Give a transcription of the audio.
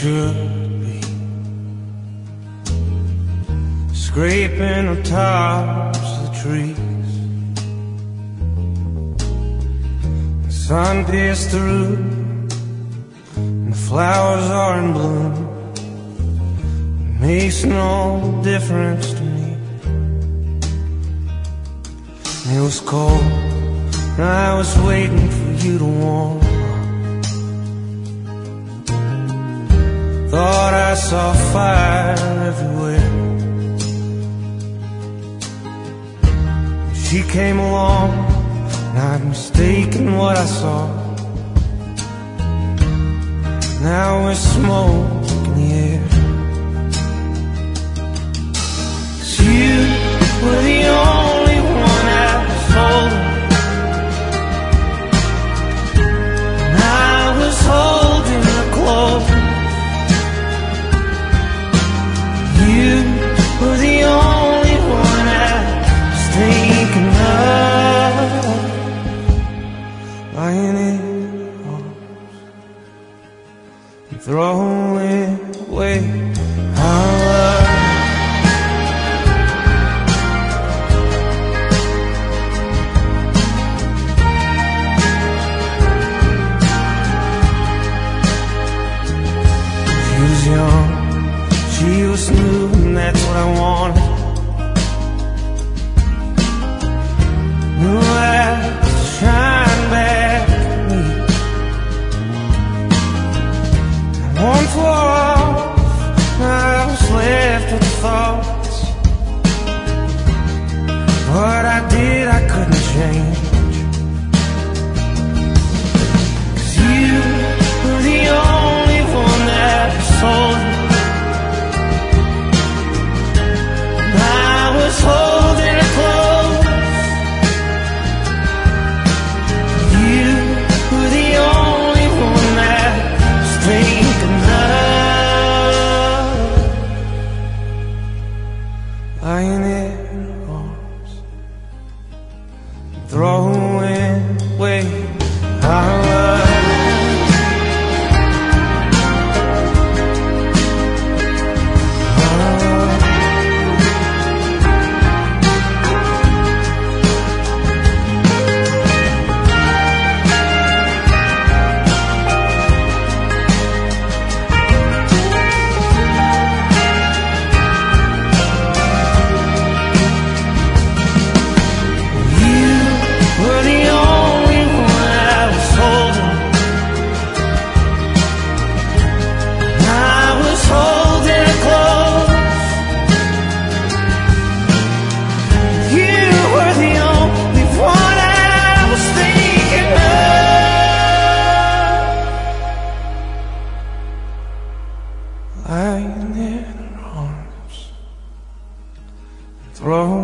should be, scraping the tops of the trees. The sun pierced through, and the flowers are in bloom. It makes no difference to me. It was cold, and I was waiting for you to warm up. Thought I saw fire everywhere. She came along, not mistaken what I saw. Now there's smoke in the air. 'Cause you were the only one I was holding, and I was holding her close. You were the only one I was thinking of, lying in your arms and throwing away our love. She was young, she was new, and that's what I wanted. New lights shine back at me. And one fall, I was left with thoughts. What I did, I couldn't change. 'Cause you were the only one that was holding. Holding her close. You were the only one that was thinking of, lying in her arms, throwing away our love. Lying in her arms, throw